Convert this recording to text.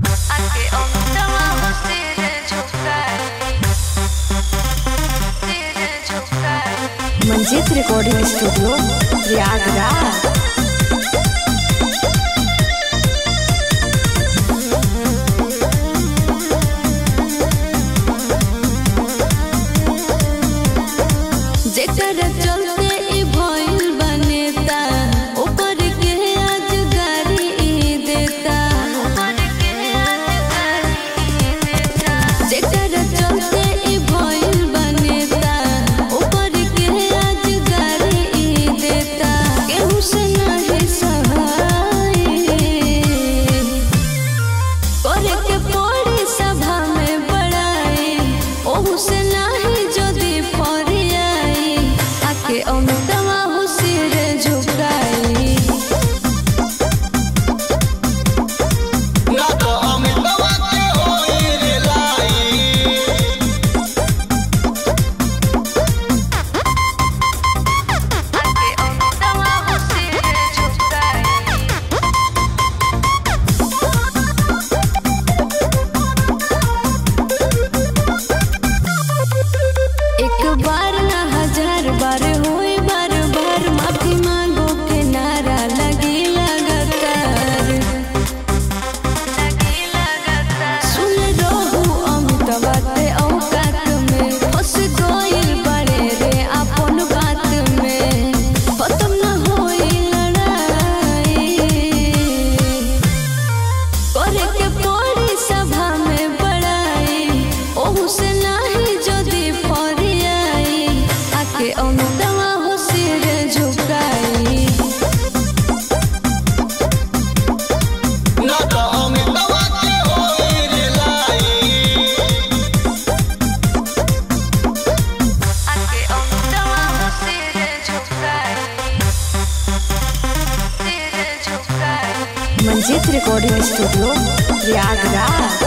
Manjeet recording studio Prayagraj. जेकर चलते ई भइल बनेता ऊपर के आज गाड़ी देता, जेकर चलते ई भइल बनेता ऊपर के आज गाड़ी देता। केहू से नहीं सहाय करे के पड़ी सभा में बड़ाई, ओहू से नहीं जदी के अमितवा हो सिर झुकाई ना तो अमितवा के होई रे लाई। के अमितवा हो सिर झुकाई। एक बार ना हजार बार होए बार बार माफी मांगो के नारा लगी लगातार। सुन रहू अमितवा ते औकात में फंस गइल बड़े रे अपन बात में, खत्म न होई लड़ाई करे के पड़ी सभा में बड़ाई, ओहू से नहीं जदी के अमितवा हो सिर झुकाई। ना तो अमितवा के होई रे लाई। के अमितवा हो सिर झुकाई। Manjeet recording studio Prayagraj.